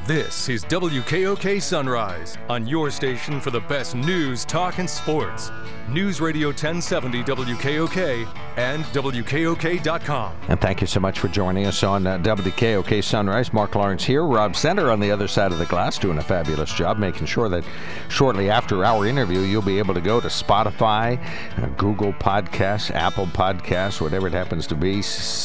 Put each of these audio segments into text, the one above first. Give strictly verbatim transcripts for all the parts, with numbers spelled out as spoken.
This is W K O K Sunrise, on your station for the best news, talk, and sports. News Radio ten seventy W K O K and W K O K dot com. And thank you so much for joining us on uh, W K O K Sunrise. Mark Lawrence here. Rob Center on the other side of the glass doing a fabulous job making sure that shortly after our interview you'll be able to go to Spotify, uh, Google Podcasts, Apple Podcasts, whatever it happens to be,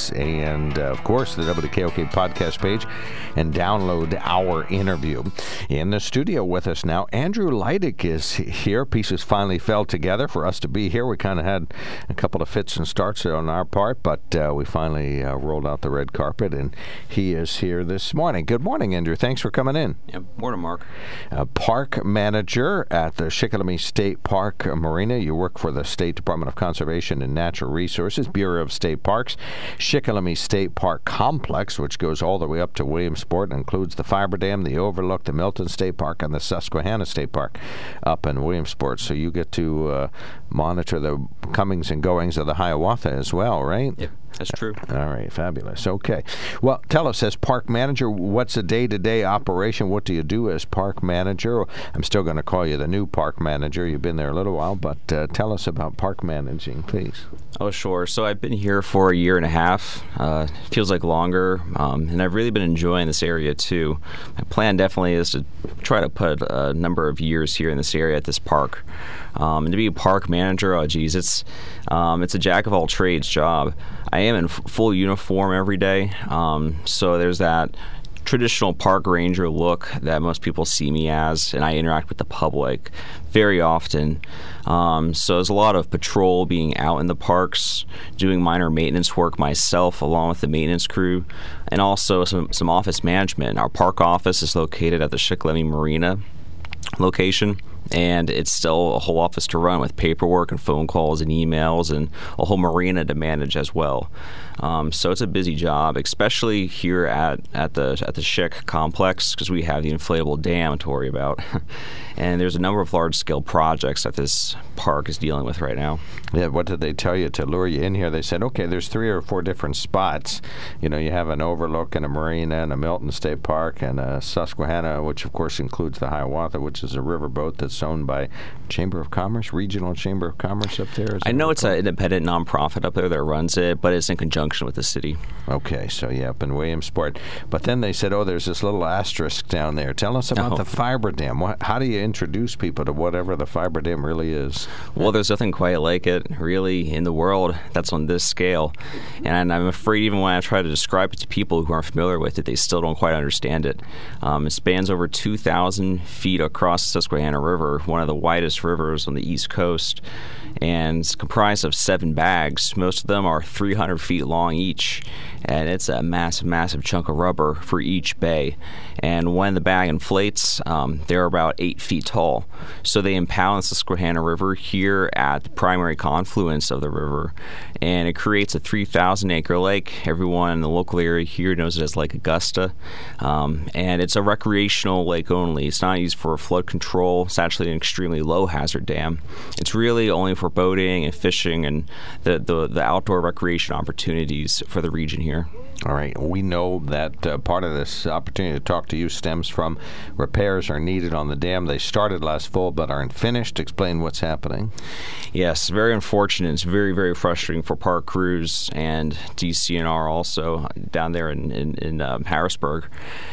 and uh, of course the W K O K podcast page, and download our interview. In the studio with us now, Andrew Leidick is here. Pieces finally fell together for us to be here. We kind of had a couple of fits and starts on our part, but uh, we finally uh, rolled out the red carpet, and he is here this morning. Good morning, Andrew. Thanks for coming in. Yeah, morning, Mark. Uh, park manager at the Shikellamy State Park Marina. You work for the State Department of Conservation and Natural Resources, Bureau of State Parks, Shikellamy State Park Complex, which goes all the way up to Williamsport and includes the Fiber Dam, the Overlook, the Milton State Park, and the Susquehanna State Park up in Williamsport. So you get to uh, monitor the comings and goings of the Hiawatha as well, right? Yep, that's true. All right, fabulous. Okay. Well, tell us, as park manager, what's a day-to-day operation? What do you do as park manager? I'm still going to call you the new park manager. You've been there a little while, but uh, tell us about park managing, please. Oh, sure. So I've been here for a year and a half. Uh, feels like longer, um, and I've really been enjoying this area, too. My plan definitely is to try to put a number of years here in this area at this park. Um, and to be a park manager, oh, geez, it's, um, it's a jack-of-all-trades job. I am in f- full uniform every day, um, so there's that traditional park ranger look that most people see me as, and I interact with the public very often. Um, so there's a lot of patrol, being out in the parks, doing minor maintenance work myself along with the maintenance crew, and also some, some office management. Our park office is located at the Shikellamy Marina location, and it's still a whole office to run with paperwork and phone calls and emails and a whole marina to manage as well. Um, so it's a busy job, especially here at, at the at the Schick complex, because we have the inflatable dam to worry about. And there's a number of large-scale projects that this park is dealing with right now. Yeah, what did they tell you to lure you in here? They said, okay, there's three or four different spots. You know, you have an Overlook and a marina and a Milton State Park and a Susquehanna, which of course includes the Hiawatha, which is a riverboat that's owned by Chamber of Commerce, Regional Chamber of Commerce up there. I know it's an independent nonprofit up there that runs it, but it's in conjunction with the city. Okay, so yeah, up in Williamsport. But then they said, oh, there's this little asterisk down there. Tell us about oh. the Fiber Dam. What, how do you introduce people to whatever the Fiber Dam really is? Well, there's nothing quite like it, really, in the world that's on this scale. And I'm afraid even when I try to describe it to people who aren't familiar with it, they still don't quite understand it. Um, it spans over two thousand feet across the Susquehanna River, one of the widest rivers on the East Coast, and it's comprised of seven bags. Most of them are three hundred feet long each, and it's a massive, massive chunk of rubber for each bay. And when the bag inflates, um, they're about eight feet tall. So they impound the Susquehanna River here at the primary confluence of the river, and it creates a three thousand acre lake. Everyone in the local area here knows it as Lake Augusta, um, and it's a recreational lake only. It's not used for flood control. It's actually an extremely low hazard dam. It's really only for boating and fishing and the, the, the outdoor recreation opportunities for the region here. All right. We know that uh, part of this opportunity to talk to you stems from repairs are needed on the dam. They started last fall but aren't finished. Explain what's happening. Yes, very unfortunate. It's very, very frustrating for park crews and D C N R also down there in, in, in um, Harrisburg.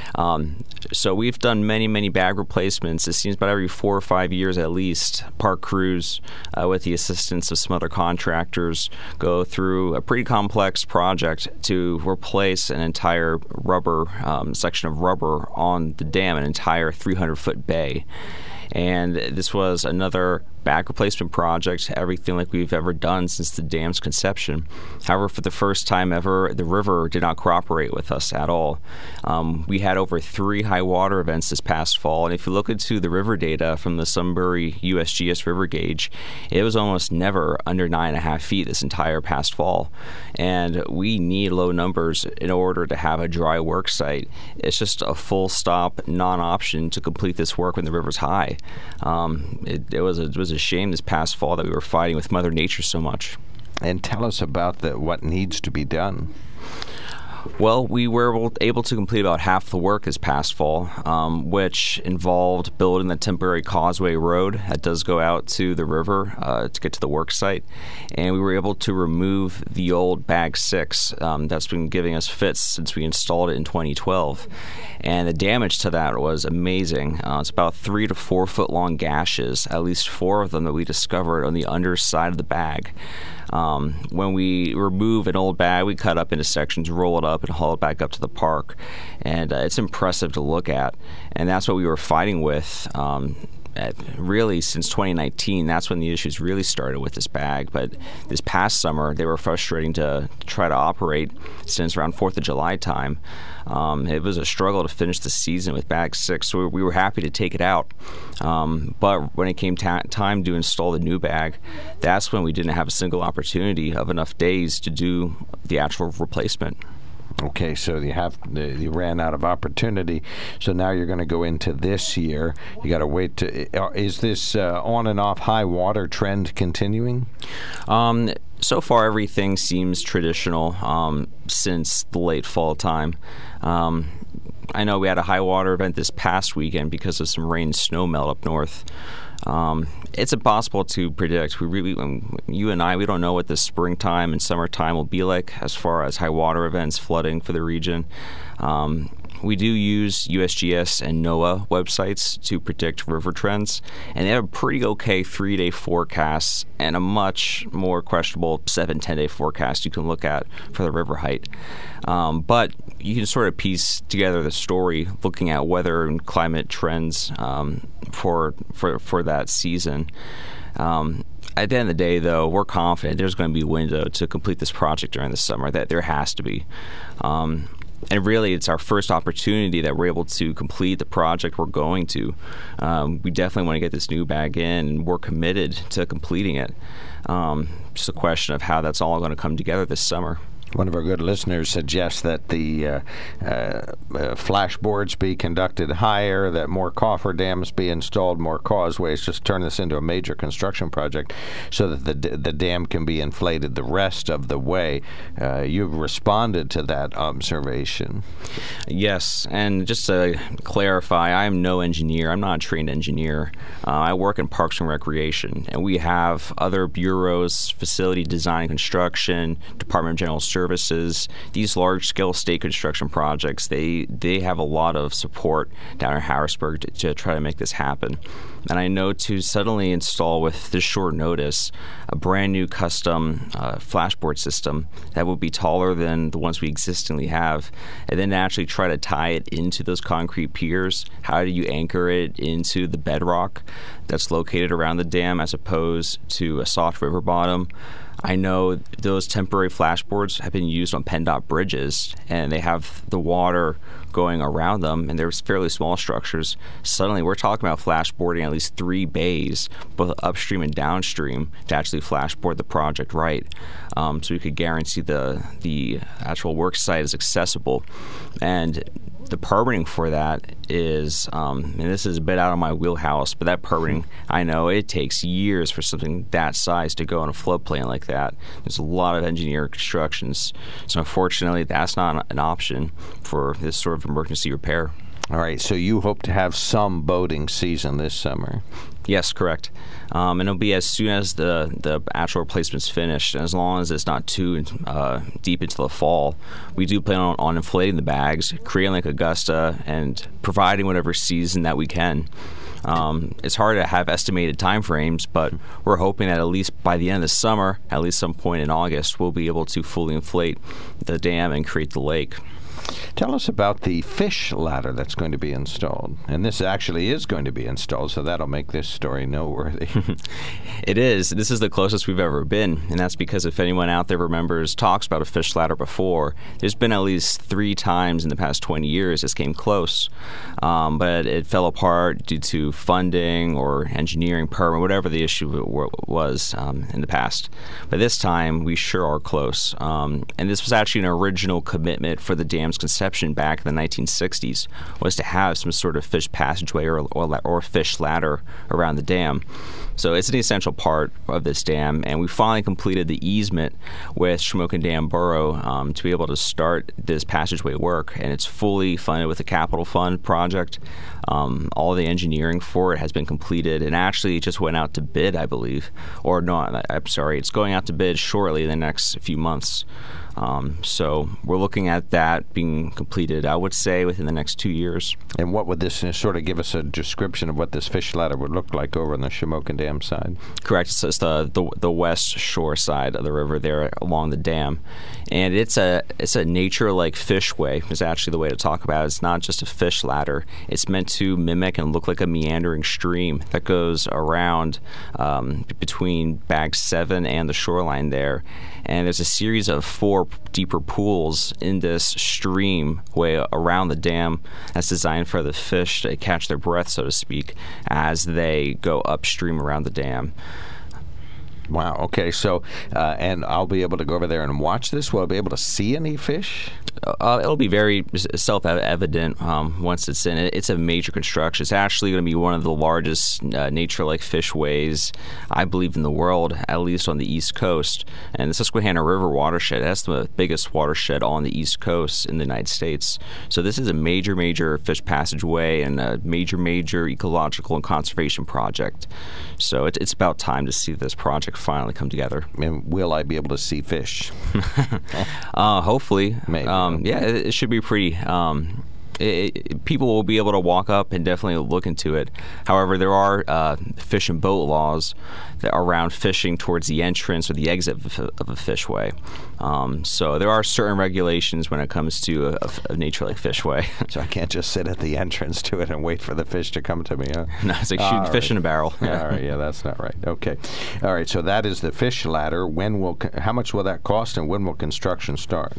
Um, so we've done many, many bag replacements. It seems about every four or five years at least, park crews, uh, with the assistance of some other contractors, go through a pretty complex project to replace an entire rubber, um, section of rubber on the dam, an entire three hundred foot bay. And this was another back replacement project, everything like we've ever done since the dam's conception. However, for the first time ever, the river did not cooperate with us at all. Um, we had over three high water events this past fall, and if you look into the river data from the Sunbury U S G S river gauge, it was almost never under nine and a half feet this entire past fall. And we need low numbers in order to have a dry work site. It's just a full stop, non-option to complete this work when the river's high. Um, it, it was a, it was a shame this past fall that we were fighting with Mother Nature so much. And tell us about the, what needs to be done. Well, we were able to complete about half the work this past fall, um, which involved building the temporary causeway road that does go out to the river uh, to get to the work site. And we were able to remove the old Bag six um, that's been giving us fits since we installed it in twenty twelve. And the damage to that was amazing. Uh, it's about three to four foot long gashes, at least four of them that we discovered on the underside of the bag. Um, when we remove an old bag, we cut up into sections, roll it up, and haul it back up to the park. And uh, it's impressive to look at. And that's what we were fighting with. Um, At really, since twenty nineteen, that's when the issues really started with this bag. But this past summer, they were frustrating to try to operate since around fourth of July time. Um, it was a struggle to finish the season with Bag six, so we were happy to take it out. Um, but when it came ta- time to install the new bag, that's when we didn't have a single opportunity of enough days to do the actual replacement. Okay, so you have you ran out of opportunity. So now you're going to go into this year. You got to wait to. Is this uh, on and off high water trend continuing? Um, so far, everything seems traditional um, since the late fall time. Um, I know we had a high water event this past weekend because of some rain and snow melt up north. Um, it's impossible to predict. We really, um, you and I, we don't know what the springtime and summertime will be like as far as high water events, flooding for the region. Um, we do use U S G S and NOAA websites to predict river trends, and they have a pretty okay three-day forecast and a much more questionable seven, ten-day forecast you can look at for the river height. Um, but you can sort of piece together the story looking at weather and climate trends um, for, for for that season. Um, at the end of the day, though, we're confident there's going to be a window to complete this project during the summer. That there has to be. Um, And really, it's our first opportunity that we're able to complete the project we're going to. Um, we definitely want to get this new bag in, and we're committed to completing it. Um, just a question of how that's all going to come together this summer. One of our good listeners suggests that the uh, uh, uh, flashboards be conducted higher, that more coffer dams be installed, more causeways, just turn this into a major construction project so that the the dam can be inflated the rest of the way. Uh, you've responded to that observation. Yes, and just to clarify, I am no engineer. I'm not a trained engineer. Uh, I work in Parks and Recreation, and we have other bureaus, facility design and construction, Department of General Services. Services, these large-scale state construction projects, they they have a lot of support down in Harrisburg to, to try to make this happen. And I know to suddenly install with this short notice a brand new custom uh, flashboard system that would be taller than the ones we existingly have, and then actually try to tie it into those concrete piers. How do you anchor it into the bedrock that's located around the dam as opposed to a soft river bottom? I know those temporary flashboards have been used on PennDOT bridges, and they have the water going around them, and they're fairly small structures. Suddenly, we're talking about flashboarding at least three bays, both upstream and downstream, to actually flashboard the project right. Um, so we could guarantee the the actual work site is accessible. And the permitting for that is, um, and this is a bit out of my wheelhouse, but that permitting, I know it takes years for something that size to go in a floodplain like that. There's a lot of engineered constructions. So unfortunately, that's not an option for this sort of emergency repair. All right, so you hope to have some boating season this summer. Yes, correct. Um, and it'll be as soon as the, the actual replacement's finished, and as long as it's not too uh, deep into the fall. We do plan on, on inflating the bags, creating Lake Augusta, and providing whatever season that we can. Um, it's hard to have estimated time frames, but we're hoping that at least by the end of the summer, at least some point in August, we'll be able to fully inflate the dam and create the lake. Tell us about the fish ladder that's going to be installed. And this actually is going to be installed, so that'll make this story noteworthy. It is. This is the closest we've ever been, and that's because if anyone out there remembers talks about a fish ladder before, there's been at least three times in the past twenty years this came close. Um, but it fell apart due to funding or engineering permit, whatever the issue was um, in the past. But this time, we sure are close. Um, and this was actually an original commitment for the dam's conception back in the nineteen sixties was to have some sort of fish passageway or, or, or fish ladder around the dam. So it's an essential part of this dam, and we finally completed the easement with Shamokin Dam Borough um, to be able to start this passageway work, and it's fully funded with a capital fund project. Um, all the engineering for it has been completed, and actually it just went out to bid, I believe. Or no, I'm sorry, it's going out to bid shortly in the next few months. Um, so we're looking at that being completed, I would say, within the next two years. And what would this uh, sort of give us a description of what this fish ladder would look like over on the Shamokin Dam side? Correct. It's, it's the, the the west shore side of the river there along the dam. And it's a it's a nature-like fishway is actually the way to talk about it. It's not just a fish ladder. It's meant to mimic and look like a meandering stream that goes around um, between Bag seven and the shoreline there. And there's a series of four deeper pools in this stream way around the dam that's designed for the fish to catch their breath, so to speak, as they go upstream around the dam. Wow. Okay. So, uh, and I'll be able to go over there and watch this. Will I be able to see any fish? Uh, it'll be very self-evident um, once it's in. It's a major construction. It's actually going to be one of the largest uh, nature-like fishways, I believe, in the world, at least on the East Coast. And the Susquehanna River watershed, that's the biggest watershed on the East Coast in the United States. So this is a major, major fish passageway and a major, major ecological and conservation project. So it, it's about time to see this project finally come together. And will I be able to see fish? uh, hopefully. Maybe. Um, yeah, it, it should be pretty... Um, It, it, people will be able to walk up and definitely look into it. However, there are uh, fish and boat laws that are around fishing towards the entrance or the exit of a, of a fishway. Um, so there are certain regulations when it comes to a, a nature-like fishway. So I can't just sit at the entrance to it and wait for the fish to come to me, huh? No, it's like shooting fish right. in a barrel. Yeah. All right, yeah, that's not right. Okay. All right, so that is the fish ladder. When will, how much will that cost, and when will construction start?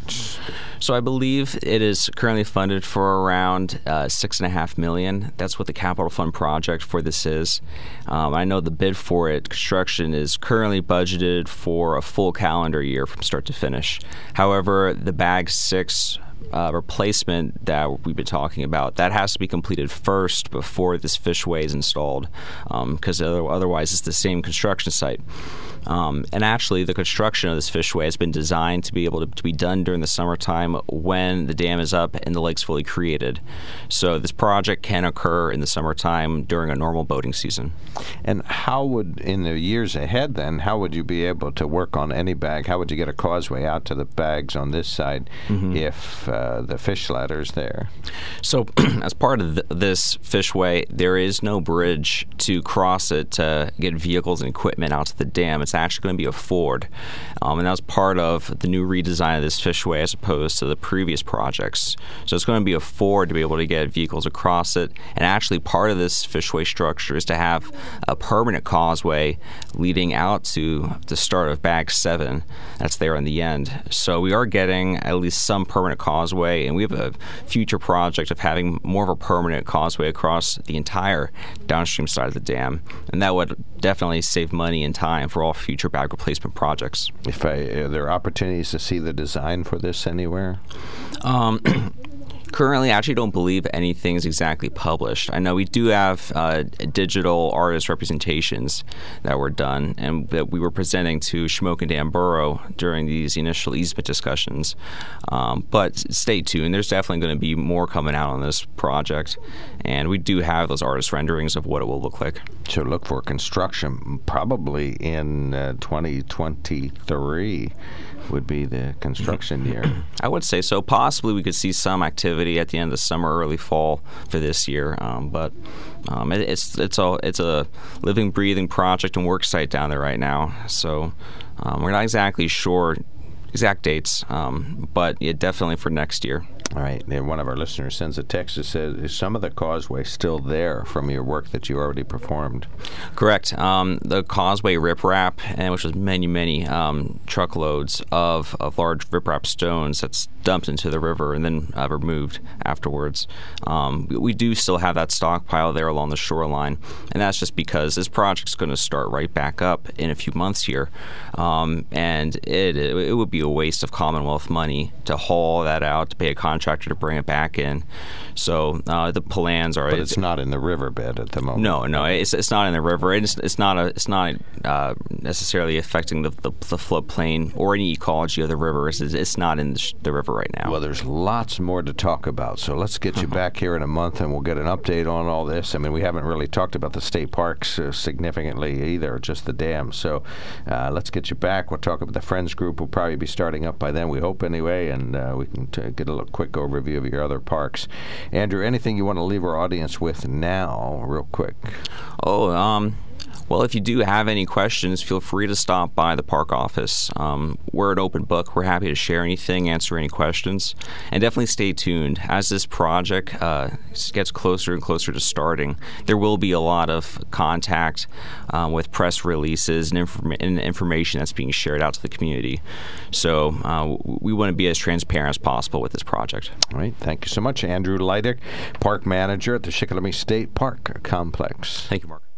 So I believe it is currently funded for around uh, six and a half million. That's what the capital fund project for this is. Um, I know the bid for it, construction, is currently budgeted for a full calendar year from start to finish. However, the Bag six Uh, replacement that we've been talking about, that has to be completed first before this fishway is installed, because um, otherwise it's the same construction site. Um, and actually, the construction of this fishway has been designed to be able to, to be done during the summertime when the dam is up and the lake's fully created. So this project can occur in the summertime during a normal boating season. And how would, in the years ahead then, how would you be able to work on any bag? How would you get a causeway out to the bags on this side mm-hmm. if uh, the fish ladder's there? So as part of th- this fishway, there is no bridge to cross it to get vehicles and equipment out to the dam. It's actually going to be a ford. Um, and that was part of the new redesign of this fishway as opposed to the previous projects. So it's going to be a ford to be able to get vehicles across it. And actually part of this fishway structure is to have a permanent causeway leading out to the start of Bag seven. That's there in the end. So we are getting at least some permanent causeway, and we have a future project of having more of a permanent causeway across the entire downstream side of the dam. And that would definitely save money and time for all future bag replacement projects. If I, are there opportunities to see the design for this anywhere? Um, Currently, I actually don't believe anything's exactly published. I know we do have uh, digital artist representations that were done and that we were presenting to Shamokin Dam Borough during these initial easement discussions. Um, but stay tuned. There's definitely going to be more coming out on this project. And we do have those artist renderings of what it will look like. So look for construction probably in uh, twenty twenty-three. Would be the construction year. I would say so. Possibly we could see some activity at the end of the summer, early fall for this year. Um, but um, it, it's it's a it's a living, breathing project and work site down there right now. So um, we're not exactly sure exact dates, um, but yeah, definitely for next year. All right. And one of our listeners sends a text that says, is some of the causeway still there from your work that you already performed? Correct. Um, the causeway riprap, and which was many, many um, truckloads of, of large riprap stones that's dumped into the river and then uh, removed afterwards. Um, we, we do still have that stockpile there along the shoreline, and that's just because this project's going to start right back up in a few months here. Um, and it, it it would be a waste of Commonwealth money to haul that out, to pay a contract contractor to bring it back in. So uh, the plans are. But it's, it's not in the riverbed at the moment. No, no, it's it's not in the river. It's it's not a it's not uh, necessarily affecting the, the the floodplain or any ecology of the river. It's, it's not in the, sh- the river right now. Well, there's lots more to talk about. So let's get you back here in a month, and we'll get an update on all this. I mean, we haven't really talked about the state parks uh, significantly either, just the dams. So uh, let's get you back. We'll talk about the Friends group. Will probably be starting up by then, we hope anyway, and uh, we can t- get a little quick overview of your other parks. Andrew, anything you want to leave our audience with now, real quick? Oh, um... Well, if you do have any questions, feel free to stop by the park office. Um, we're an open book. We're happy to share anything, answer any questions, and definitely stay tuned. As this project uh, gets closer and closer to starting, there will be a lot of contact um, with press releases and, inform- and information that's being shared out to the community. So uh, we want to be as transparent as possible with this project. All right. Thank you so much, Andrew Leidick, Park Manager at the Shikellamy State Park Complex. Thank you, Mark.